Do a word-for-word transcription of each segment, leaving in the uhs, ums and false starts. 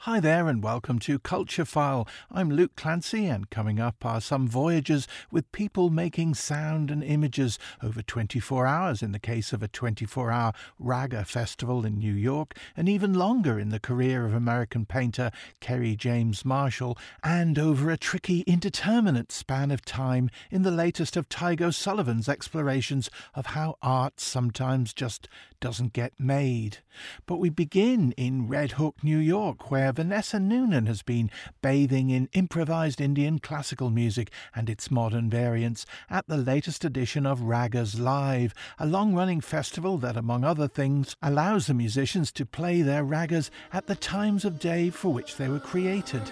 Hi there and welcome to Culture File. I'm Luke Clancy and coming up are some voyages with people making sound and images over twenty-four hours in the case of a twenty-four hour Raga festival in New York, and even longer in the career of American painter Kerry James Marshall, and over a tricky indeterminate span of time in the latest of Tygo Sullivan's explorations of how art sometimes just doesn't get made. But we begin in Red Hook, New York, where Vanessa Noonan has been bathing in improvised Indian classical music and its modern variants at the latest edition of Ragas Live, a long-running festival that, among other things, allows the musicians to play their ragas at the times of day for which they were created.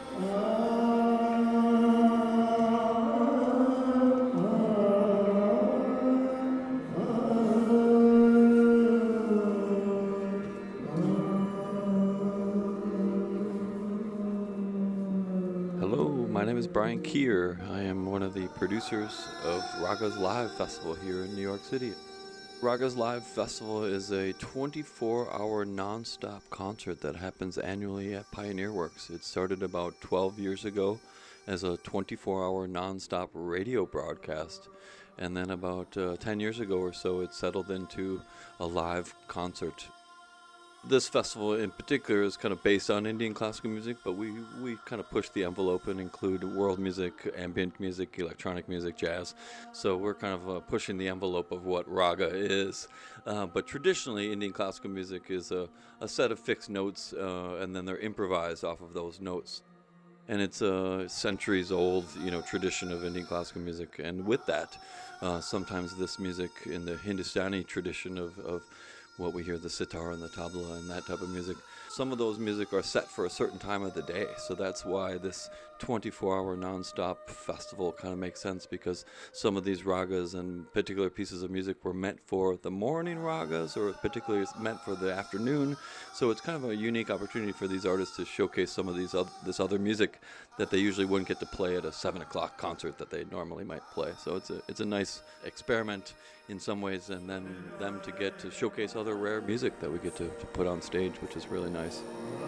My name is Brian Keir. I am one of the producers of Ragas Live Festival here in New York City. Ragas Live Festival is a twenty-four hour non-stop concert that happens annually at Pioneer Works. It started about twelve years ago as a twenty-four hour non-stop radio broadcast, and then about uh, ten years ago or so it settled into a live concert. This festival in particular is kind of based on Indian classical music, but we, we kind of push the envelope and include world music, ambient music, electronic music, jazz. So we're kind of uh, pushing the envelope of what raga is. Uh, but traditionally, Indian classical music is a, a set of fixed notes, uh, and then they're improvised off of those notes. And it's a centuries-old, you know, tradition of Indian classical music. And with that, uh, sometimes this music in the Hindustani tradition of, of what we hear, the sitar and the tabla and that type of music, some of those music are set for a certain time of the day. So that's why this twenty-four hour non-stop festival kind of makes sense, because some of these ragas and particular pieces of music were meant for the morning ragas, or particularly meant for the afternoon. So it's kind of a unique opportunity for these artists to showcase some of these other, this other music that they usually wouldn't get to play at a seven o'clock concert that they normally might play. So it's a it's a nice experiment in some ways, and then them to get to showcase other rare music that we get to, to put on stage, which is really nice.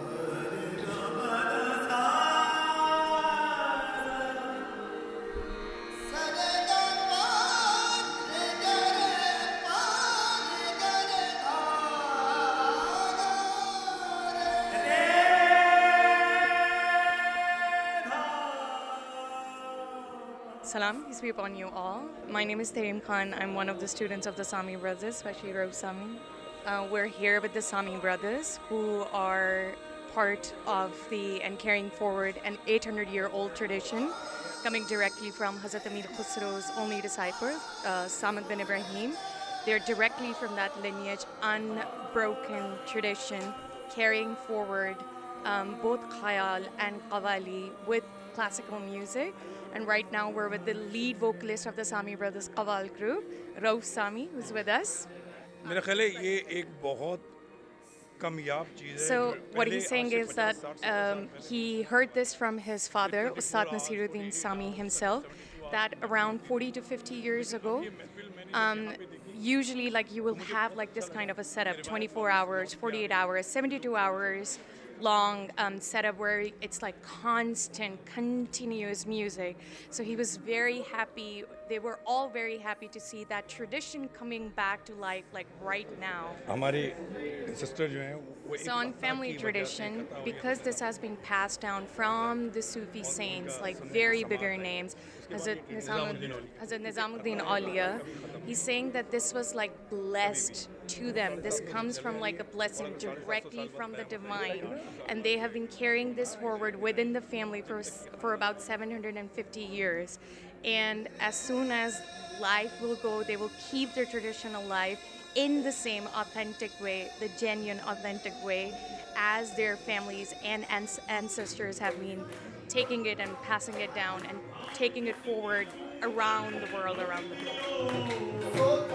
Salam, peace be upon you all. My name is Tarim Khan. I'm one of the students of the Sami brothers, especially Rauf Sami. Uh, we're here with the Sami brothers, who are part of the and carrying forward an eight hundred year old tradition coming directly from Hazrat Amir Khusro's only disciple, uh, Samad bin Ibrahim. They're directly from that lineage, unbroken tradition, carrying forward um, both khayal and qawwali with classical music. And right now we're with the lead vocalist of the Sami Brothers Qawwal group, Rauf Sami, who's with us. So what he's saying is that um, he heard this from his father, Ustad Nasiruddin Sami himself, that around forty to fifty years ago, um, usually like you will have like this kind of a setup, twenty-four hours, forty-eight hours, seventy-two hours, long um, setup where it's like constant, continuous music. So he was very happy. They were all very happy to see that tradition coming back to life, like right now. So on family tradition, because this has been passed down from the Sufi saints, like very bigger names, Hazrat Nizamuddin, Hazrat Nizamuddin Auliya, he's saying that this was like blessed to them. This comes from like a blessing directly from the divine, and they have been carrying this forward within the family for for about seven hundred fifty years. And as soon as life will go, they will keep their tradition alive in the same authentic way, the genuine authentic way, as their families and ans- ancestors have been taking it and passing it down and taking it forward around the world, around the globe.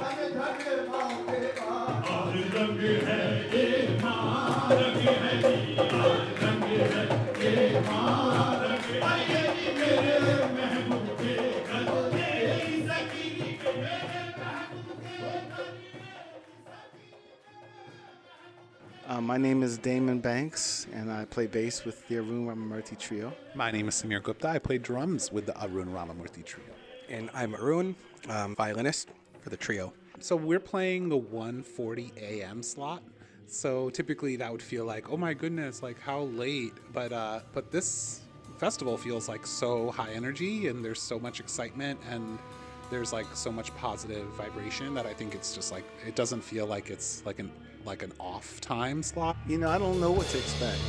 Uh, my name is Damon Banks, and I play bass with the Arun Ramamurthy Trio. My name is Samir Gupta. I play drums with the Arun Ramamurthy Trio. And I'm Arun, um, violinist for the trio. So we're playing the one forty a.m. slot. So typically that would feel like, oh my goodness, like how late. But uh, but this festival feels like so high energy, and there's so much excitement, and there's like so much positive vibration that I think it's just like, it doesn't feel like it's like an like an off time slot. You know, I don't know what to expect.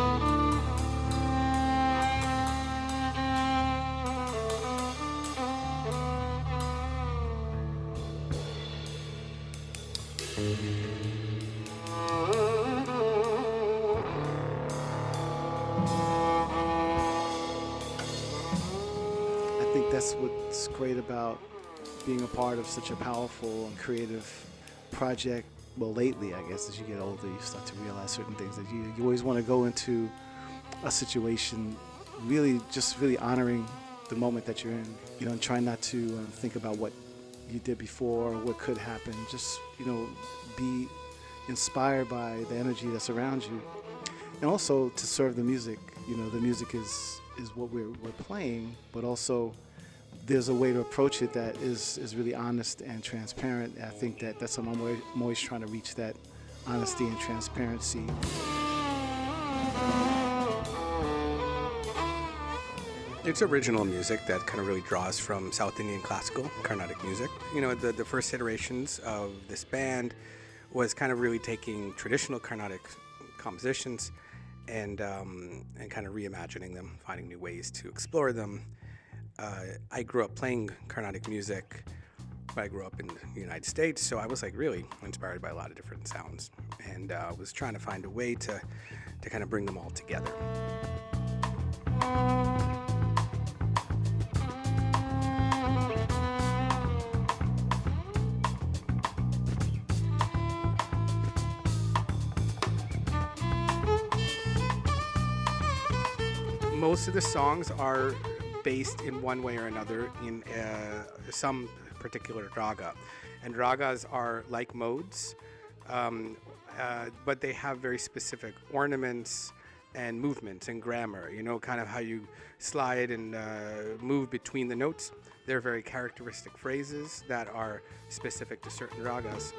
I think that's what's great about being a part of such a powerful and creative project. Well, lately, I guess, as you get older, you start to realize certain things that you, you always want to go into a situation really just really honoring the moment that you're in, you know, and try not to um, think about what you did before or what could happen. Just, you know, be inspired by the energy that's around you. And also to serve the music. You know, the music is, is what we're, we're playing, but also there's a way to approach it that is, is really honest and transparent. I think that that's something I'm always, I'm always trying to reach, that honesty and transparency. It's original music that kind of really draws from South Indian classical, Carnatic music. You know, the, the first iterations of this band was kind of really taking traditional Carnatic compositions and, um, and kind of reimagining them, finding new ways to explore them. Uh, I grew up playing Carnatic music, but I grew up in the United States, so I was like really inspired by a lot of different sounds, and uh, was trying to find a way to, to kind of bring them all together. Most of the songs are based in one way or another in uh, some particular raga. And ragas are like modes, um, uh, but they have very specific ornaments and movements and grammar, you know, kind of how you slide and uh, move between the notes. They're very characteristic phrases that are specific to certain ragas.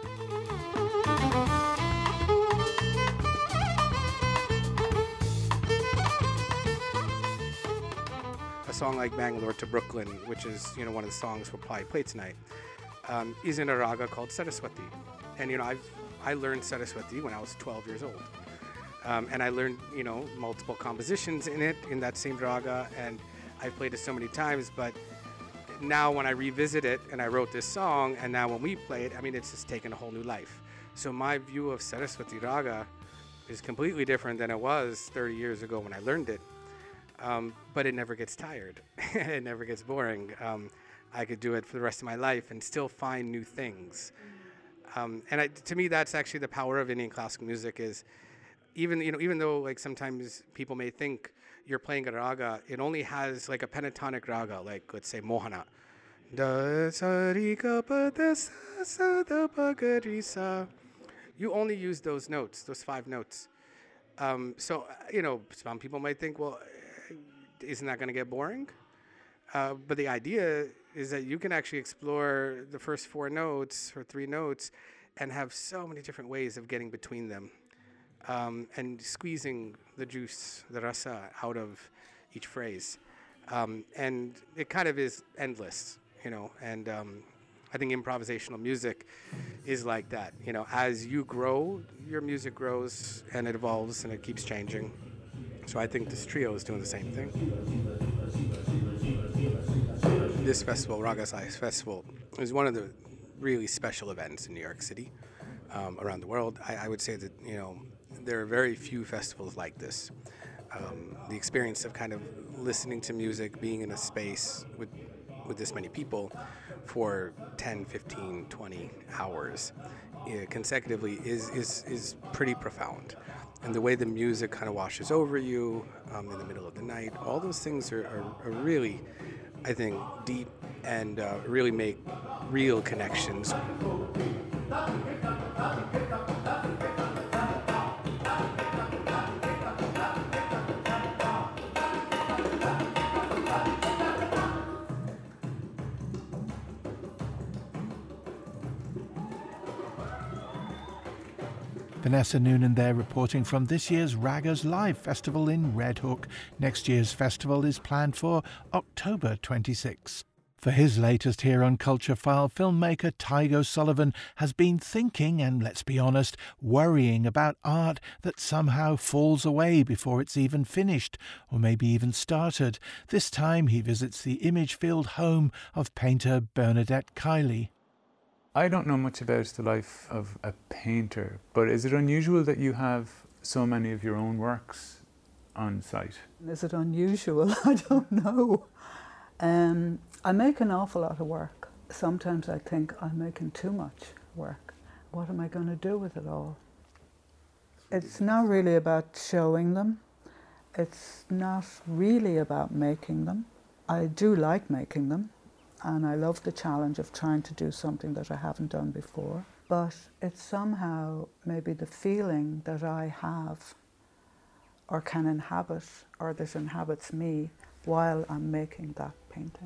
A song like Bangalore to Brooklyn, which is, you know, one of the songs we'll probably play tonight, um, is in a raga called Saraswati. And, you know, I've, I learned Saraswati when I was twelve years old. Um, and I learned, you know, multiple compositions in it, in that same raga, and I've played it so many times, but now when I revisit it, and I wrote this song, and now when we play it, I mean, it's just taken a whole new life. So my view of Saraswati raga is completely different than it was thirty years ago when I learned it. Um, but it never gets tired. It never gets boring. Um, I could do it for the rest of my life and still find new things. Um, and I, to me, that's actually the power of Indian classical music. Is even you know even though like sometimes people may think you're playing a raga, it only has like a pentatonic raga, like let's say Mohana. Da sa ri ga pa da sa sa da pa ga ri sa. You only use those notes, those five notes. Um, so you know some people might think, well, isn't that going to get boring? Uh, but the idea is that you can actually explore the first four notes or three notes and have so many different ways of getting between them um, and squeezing the juice, the rasa, out of each phrase. Um, and it kind of is endless, you know, and um, I think improvisational music is like that. You know, as you grow, your music grows and it evolves and it keeps changing. So I think this trio is doing the same thing. This festival, Ragas Live Festival, is one of the really special events in New York City, um, around the world. I, I would say that, you know, there are very few festivals like this. Um, the experience of kind of listening to music, being in a space with with this many people for ten, fifteen, twenty hours uh, consecutively is, is, is pretty profound. And the way the music kind of washes over you um, in the middle of the night, all those things are, are, are really, I think, deep and uh, really make real connections. Vanessa Noonan there reporting from this year's Ragas Live Festival in Red Hook. Next year's festival is planned for October twenty-sixth. For his latest here on Culture File, filmmaker Tygo Sullivan has been thinking and, let's be honest, worrying about art that somehow falls away before it's even finished, or maybe even started. This time he visits the image-filled home of painter Bernadette Kiley. I don't know much about the life of a painter, but is it unusual that you have so many of your own works on site? Is it unusual? I don't know. Um, I make an awful lot of work. Sometimes I think I'm making too much work. What am I going to do with it all? It's not really about showing them. It's not really about making them. I do like making them, and I love the challenge of trying to do something that I haven't done before. But it's somehow maybe the feeling that I have or can inhabit, or that inhabits me while I'm making that painting.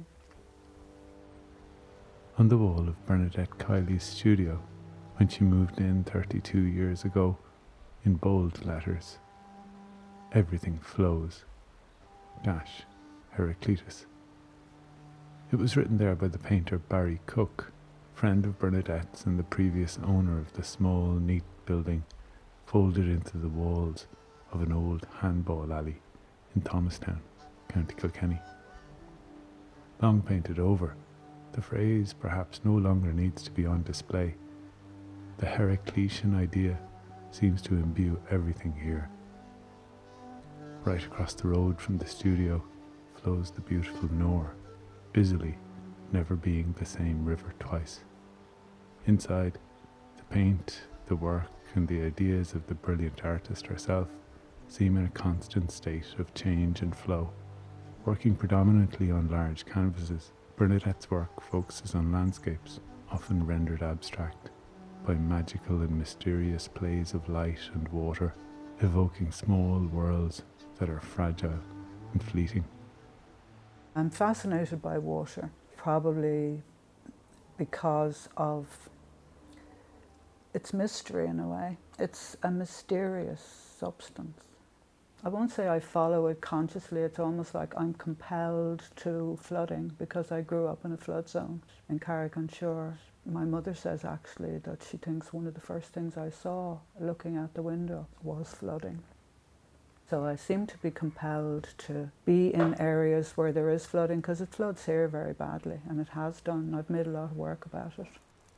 On the wall of Bernadette Kiley's studio, when she moved in thirty-two years ago, in bold letters, "Everything flows, dash, Heraclitus." It was written there by the painter Barry Cook, friend of Bernadette's and the previous owner of the small, neat building folded into the walls of an old handball alley in Thomastown, County Kilkenny. Long painted over, the phrase perhaps no longer needs to be on display. The Heraclitean idea seems to imbue everything here. Right across the road from the studio flows the beautiful Nore, busily, never being the same river twice. Inside, the paint, the work, and the ideas of the brilliant artist herself seem in a constant state of change and flow. Working predominantly on large canvases, Bernadette's work focuses on landscapes, often rendered abstract, by magical and mysterious plays of light and water, evoking small worlds that are fragile and fleeting. I'm fascinated by water, probably because of its mystery in a way. It's a mysterious substance. I won't say I follow it consciously, it's almost like I'm compelled to flooding because I grew up in a flood zone in Carrick-on-Shore. My mother says actually that she thinks one of the first things I saw looking out the window was flooding. So I seem to be compelled to be in areas where there is flooding because it floods here very badly, and it has done. I've made a lot of work about it.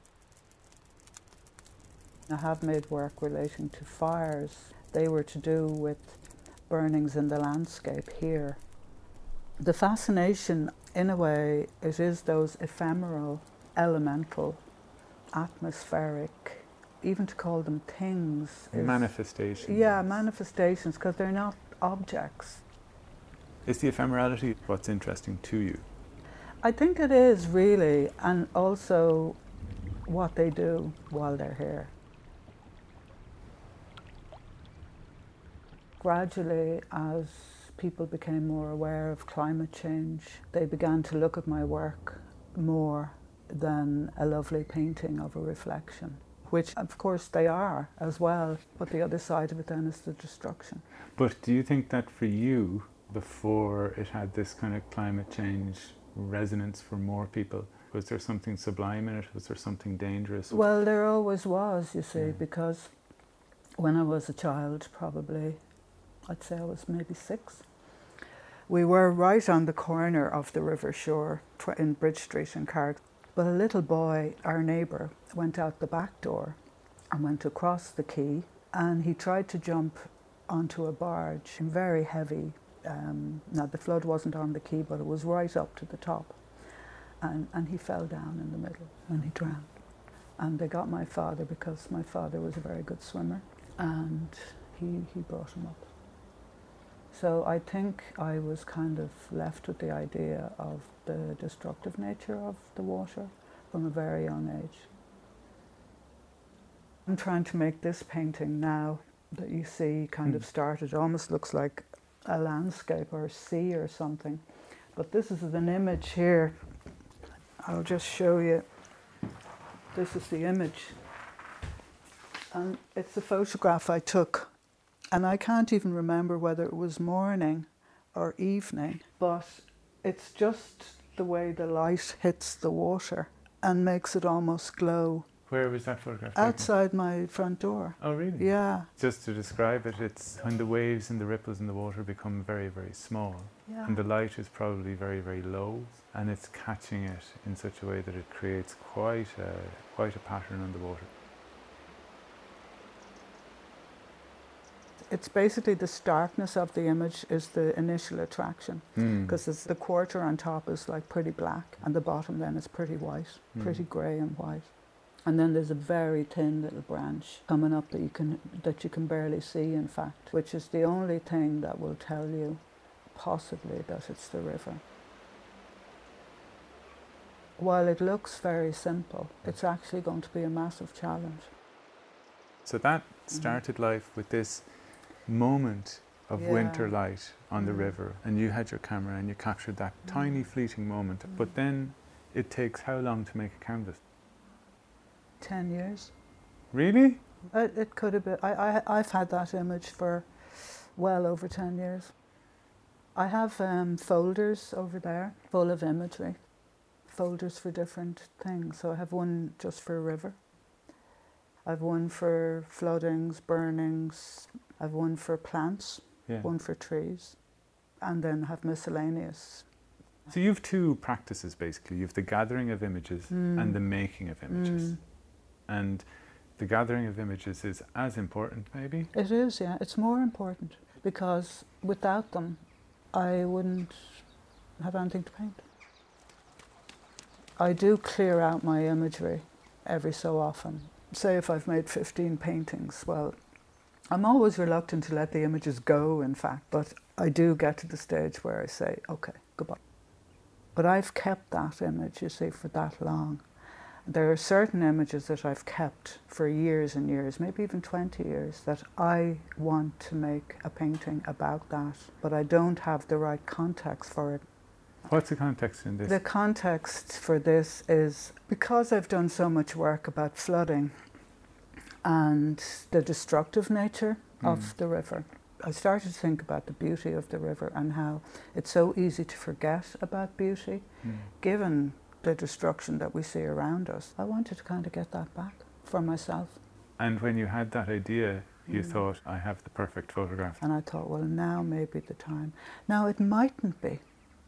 I have made work relating to fires. They were to do with burnings in the landscape here. The fascination, in a way, it is those ephemeral, elemental, atmospheric, even to call them things. Is, manifestations. Yeah, manifestations, because they're not objects. Is the ephemerality what's interesting to you? I think it is, really, and also what they do while they're here. Gradually, as people became more aware of climate change, they began to look at my work more than a lovely painting of a reflection, which of course they are as well, but the other side of it then is the destruction. But do you think that for you, before it had this kind of climate change resonance for more people, was there something sublime in it? Was there something dangerous? Well, there always was, you see, yeah. Because when I was a child, probably, I'd say I was maybe six, we were right on the corner of the river shore in Bridge Street in Carrick. But a little boy, our neighbour, went out the back door and went across the quay, and he tried to jump onto a barge, very heavy. Um, now the flood wasn't on the quay, but it was right up to the top. And, and he fell down in the middle and he drowned. And they got my father because my father was a very good swimmer, and he, he brought him up. So I think I was kind of left with the idea of the destructive nature of the water from a very young age. I'm trying to make this painting now that you see kind mm. of started. It almost looks like a landscape or a sea or something. But this is an image here. I'll just show you. This is the image. And it's a photograph I took, and I can't even remember whether it was morning or evening, but it's just the way the light hits the water and makes it almost glow. Where was that photograph taken? Outside my front door. Oh, really? Yeah. Just to describe it, it's when the waves and the ripples in the water become very, very small. Yeah. And the light is probably very, very low, and it's catching it in such a way that it creates quite a, quite a pattern on the water. It's basically the starkness of the image is the initial attraction, because Mm. the quarter on top is like pretty black, and the bottom then is pretty white, Mm. pretty grey and white. And then there's a very thin little branch coming up that you can that you can barely see, in fact, which is the only thing that will tell you possibly that it's the river. While it looks very simple, it's actually going to be a massive challenge. So that started life with this moment of Yeah. winter light on the Mm. river, and you had your camera and you captured that Mm. tiny fleeting moment. Mm. But then it takes how long to make a canvas? Ten years. Really? It, it could have been. I, I, I've had that image for well over ten years. I have um, folders over there full of imagery, folders for different things. So I have one just for a river. I have one for floodings, burnings. I have one for plants, Yeah. one for trees, and then have miscellaneous. So you have two practices basically. You have the gathering of images Mm. and the making of images. Mm. And the gathering of images is as important, maybe? It is, yeah. It's more important because without them, I wouldn't have anything to paint. I do clear out my imagery every so often. Say if I've made fifteen paintings, well, I'm always reluctant to let the images go, in fact, but I do get to the stage where I say, okay, goodbye. But I've kept that image, you see, for that long. There are certain images that I've kept for years and years, maybe even twenty years, that I want to make a painting about that, but I don't have the right context for it. What's the context in this? The context for this is because I've done so much work about flooding and the destructive nature Mm. of the river. I started to think about the beauty of the river and how it's so easy to forget about beauty, Mm. given the destruction that we see around us. I wanted to kind of get that back for myself. And when you had that idea, you Mm. thought, I have the perfect photograph. And I thought, well, now may be the time. Now, it mightn't be.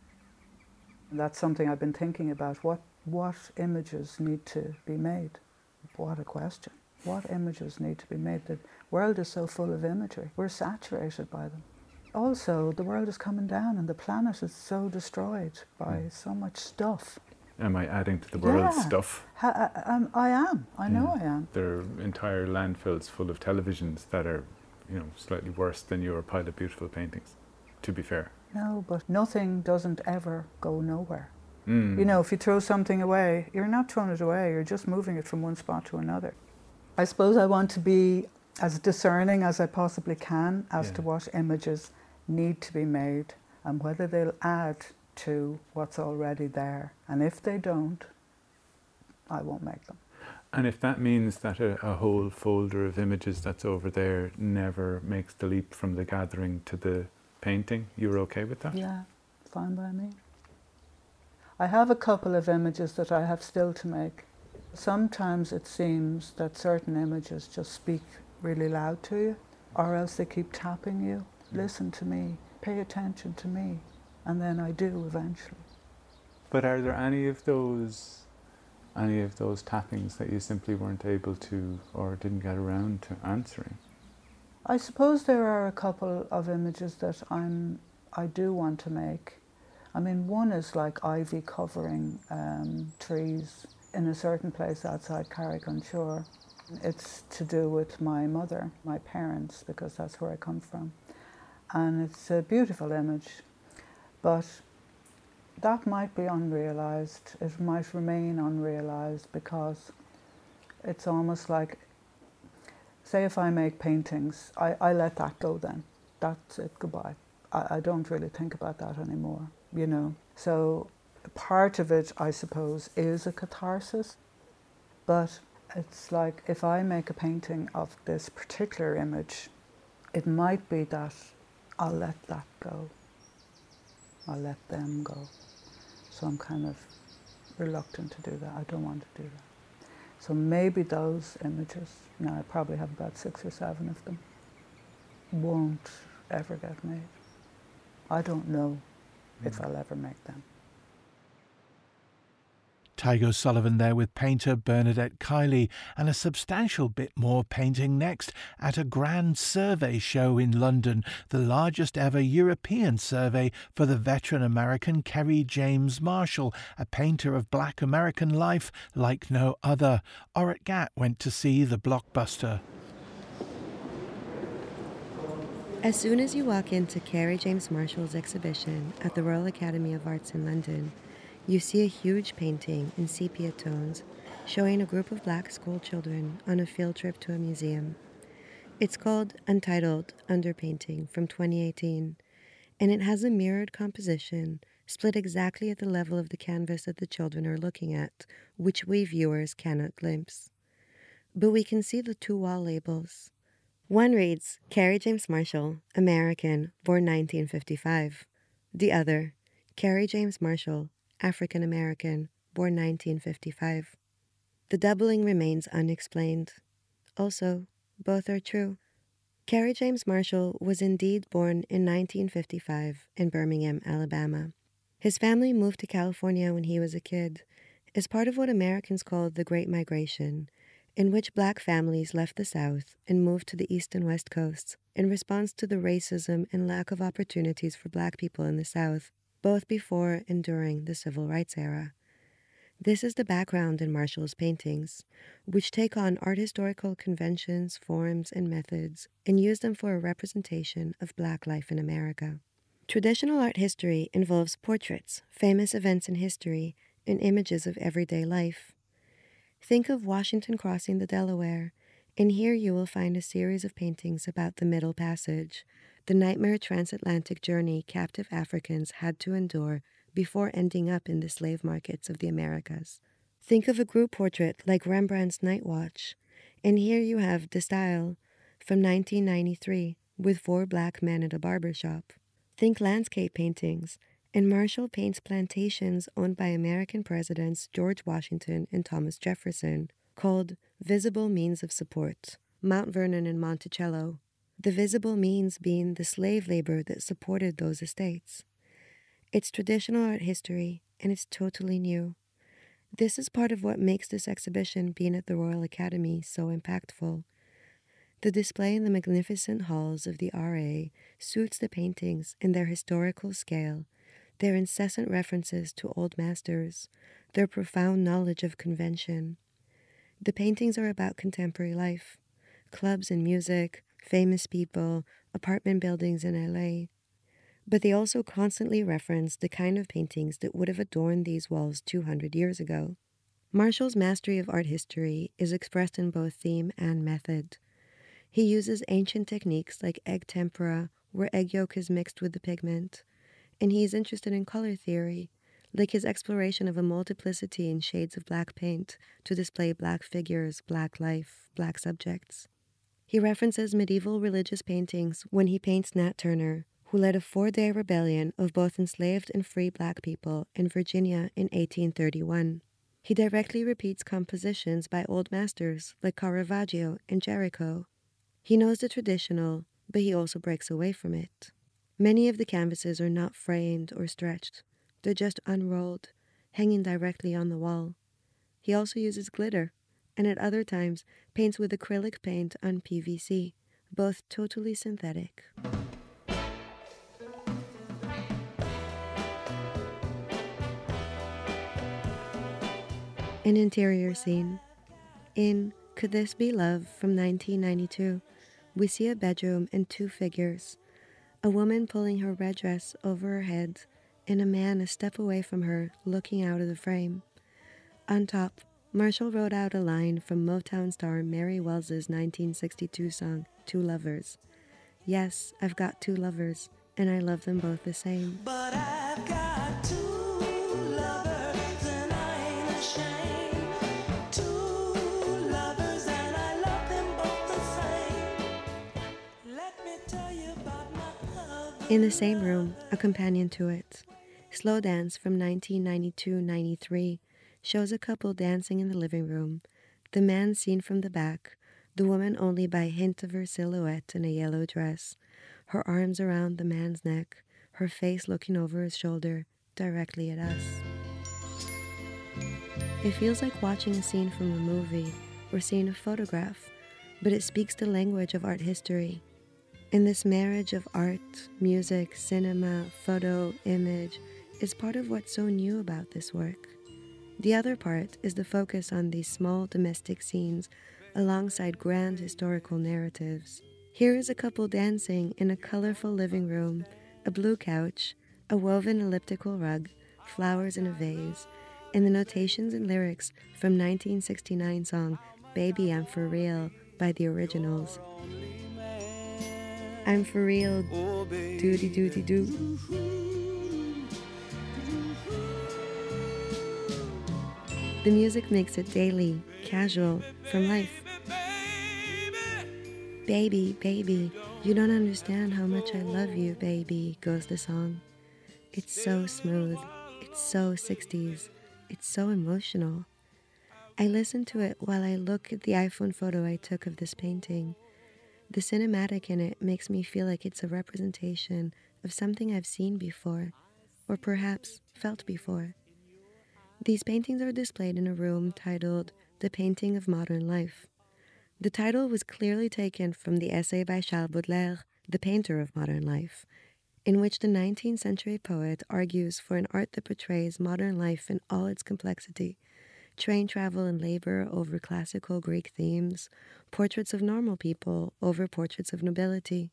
That's something I've been thinking about. What, what images need to be made? What a question. What images need to be made? The world is so full of imagery. We're saturated by them. Also, the world is coming down and the planet is so destroyed by Mm. so much stuff. Am I adding to the world's Yeah. stuff? Ha- I, um, I am. I know Yeah. I am. There are entire landfills full of televisions that are, you know, slightly worse than your pile of beautiful paintings, to be fair. No, but nothing doesn't ever go nowhere. Mm. You know, if you throw something away, you're not throwing it away, you're just moving it from one spot to another. I suppose I want to be as discerning as I possibly can as Yeah. to what images need to be made and whether they'll add to what's already there. And if they don't, I won't make them. And if that means that a, a whole folder of images that's over there never makes the leap from the gathering to the painting, you're okay with that? Yeah, fine by me. I have a couple of images that I have still to make. Sometimes it seems that certain images just speak really loud to you, or else they keep tapping you. Listen to me, pay attention to me, and then I do eventually. But are there any of those, any of those tappings that you simply weren't able to or didn't get around to answering? I suppose there are a couple of images that I'm, I do want to make. I mean, one is like ivy covering um, trees in a certain place outside Carrick-on-Shore. It's to do with my mother, my parents, because that's where I come from. And it's a beautiful image, but that might be unrealised. It might remain unrealised because it's almost like, say if I make paintings, I, I let that go then. That's it, goodbye. I, I don't really think about that anymore, you know. So part of it, I suppose, is a catharsis, but It's like if I make a painting of this particular image, it might be that I'll let that go. I'll let them go. So I'm kind of reluctant to do that. I don't want to do that. So maybe those images, now I probably have about six or seven of them, won't ever get made. I don't know mm. if I'll ever make them. Tygo Sullivan there with painter Bernadette Kiley, and a substantial bit more painting next at a grand survey show in London, the largest ever European survey for the veteran American Kerry James Marshall, a painter of black American life like no other. Orit Gat went to see the blockbuster. As soon as you walk into Kerry James Marshall's exhibition at the Royal Academy of Arts in London, you see a huge painting in sepia tones showing a group of black school children on a field trip to a museum. It's called Untitled Underpainting from twenty eighteen, and it has a mirrored composition split exactly at the level of the canvas that the children are looking at, which we viewers cannot glimpse. But we can see the two wall labels. One reads, Kerry James Marshall, American, born nineteen fifty-five. The other, Kerry James Marshall, African American, born nineteen fifty-five. The doubling remains unexplained. Also, both are true. Kerry James Marshall was indeed born in nineteen fifty-five in Birmingham, Alabama. His family moved to California when he was a kid, as part of what Americans called the Great Migration, in which black families left the South and moved to the East and West Coasts in response to the racism and lack of opportunities for black people in the South, both before and during the Civil Rights era. This is the background in Marshall's paintings, which take on art historical conventions, forms, and methods, and use them for a representation of black life in America. Traditional art history involves portraits, famous events in history, and images of everyday life. Think of Washington crossing the Delaware, and here you will find a series of paintings about the Middle Passage, the nightmare transatlantic journey captive Africans had to endure before ending up in the slave markets of the Americas. Think of a group portrait like Rembrandt's Night Watch, and here you have De Stijl from nineteen ninety-three with four black men at a barber shop. Think landscape paintings, and Marshall paints plantations owned by American presidents George Washington and Thomas Jefferson, called Visible Means of Support, Mount Vernon and Monticello. The visible means being the slave labor that supported those estates. It's traditional art history, and it's totally new. This is part of what makes this exhibition being at the Royal Academy so impactful. The display in the magnificent halls of the R A suits the paintings in their historical scale, their incessant references to old masters, their profound knowledge of convention. The paintings are about contemporary life, clubs and music, famous people, apartment buildings in L A. But they also constantly reference the kind of paintings that would have adorned these walls two hundred years ago. Marshall's mastery of art history is expressed in both theme and method. He uses ancient techniques like egg tempera, where egg yolk is mixed with the pigment, and he is interested in color theory, like his exploration of a multiplicity in shades of black paint to display black figures, black life, black subjects. He references medieval religious paintings when he paints Nat Turner, who led a four-day rebellion of both enslaved and free black people in Virginia in eighteen thirty-one. He directly repeats compositions by old masters like Caravaggio and Géricault. He knows the traditional, but he also breaks away from it. Many of the canvases are not framed or stretched. They're just unrolled, hanging directly on the wall. He also uses glitter, and at other times paints with acrylic paint on P V C, both totally synthetic. An interior scene. In Could This Be Love from nineteen ninety-two, we see a bedroom and two figures, a woman pulling her red dress over her head, and a man a step away from her looking out of the frame. On top, Marshall wrote out a line from Motown star Mary Wells's nineteen sixty-two song, Two Lovers. Yes, I've got two lovers, and I love them both the same. But I've got two lovers, and I ain't ashamed. Two lovers. In the same room, a companion to it, Slow Dance from nineteen ninety-two ninety-three, shows a couple dancing in the living room, the man seen from the back, the woman only by hint of her silhouette in a yellow dress, her arms around the man's neck, her face looking over his shoulder, directly at us. It feels like watching a scene from a movie or seeing a photograph, but it speaks the language of art history. And this marriage of art, music, cinema, photo, image is part of what's so new about this work. The other part is the focus on these small domestic scenes alongside grand historical narratives. Here is a couple dancing in a colorful living room, a blue couch, a woven elliptical rug, flowers in a vase, and the notations and lyrics from nineteen sixty-nine song Baby I'm For Real by the Originals. I'm for real, doody doody doo. The music makes it daily, casual, from life. Baby, baby, you don't understand how much I love you, baby, goes the song. It's so smooth, it's so sixties, it's so emotional. I listen to it while I look at the iPhone photo I took of this painting. The cinematic in it makes me feel like it's a representation of something I've seen before, or perhaps felt before. These paintings are displayed in a room titled The Painting of Modern Life. The title was clearly taken from the essay by Charles Baudelaire, The Painter of Modern Life, in which the nineteenth century poet argues for an art that portrays modern life in all its complexity: train travel and labor over classical Greek themes, portraits of normal people over portraits of nobility.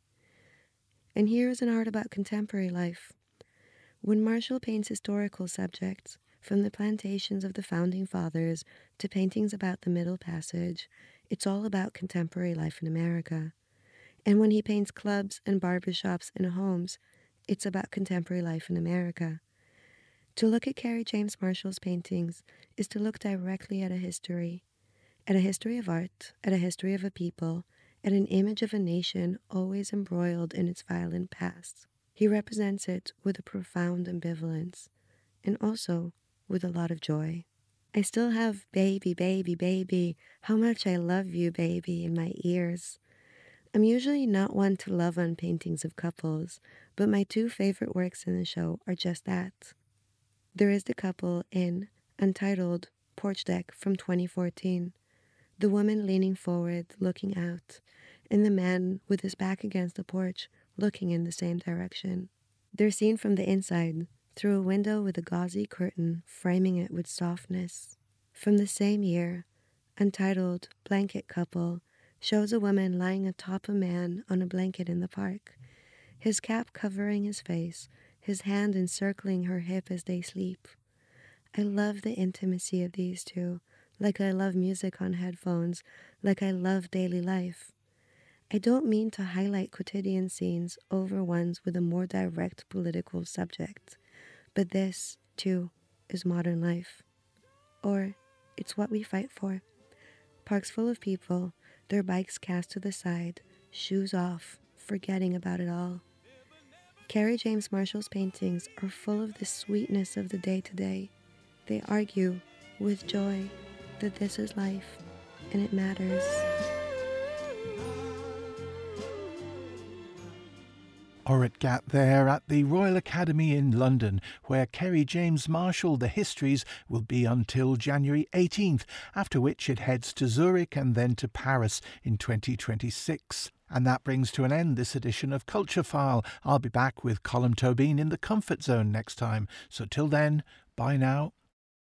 And here is an art about contemporary life. When Marshall paints historical subjects, from the plantations of the Founding Fathers to paintings about the Middle Passage, it's all about contemporary life in America. And when he paints clubs and barbershops and homes, it's about contemporary life in America. To look at Kerry James Marshall's paintings is to look directly at a history, at a history of art, at a history of a people, at an image of a nation always embroiled in its violent past. He represents it with a profound ambivalence, and also with a lot of joy. I still have baby, baby, baby, how much I love you, baby, in my ears. I'm usually not one to love on paintings of couples, but my two favorite works in the show are just that. There is the couple in Untitled Porch Deck from twenty fourteen, the woman leaning forward, looking out, and the man with his back against the porch, looking in the same direction. They're seen from the inside, through a window with a gauzy curtain framing it with softness. From the same year, Untitled Blanket Couple shows a woman lying atop a man on a blanket in the park, his cap covering his face, his hand encircling her hip as they sleep. I love the intimacy of these two, like I love music on headphones, like I love daily life. I don't mean to highlight quotidian scenes over ones with a more direct political subject, but this, too, is modern life. Or it's what we fight for. Parks full of people, their bikes cast to the side, shoes off, forgetting about it all. Kerry James Marshall's paintings are full of the sweetness of the day-to-day. They argue, with joy, that this is life, and it matters. Orit Gat there at the Royal Academy in London, where Kerry James Marshall The Histories will be until January eighteenth, after which it heads to Zurich and then to Paris in twenty twenty-six. And that brings to an end this edition of Culture File. I'll be back with Colm Tóibín in the comfort zone next time. So till then, bye now.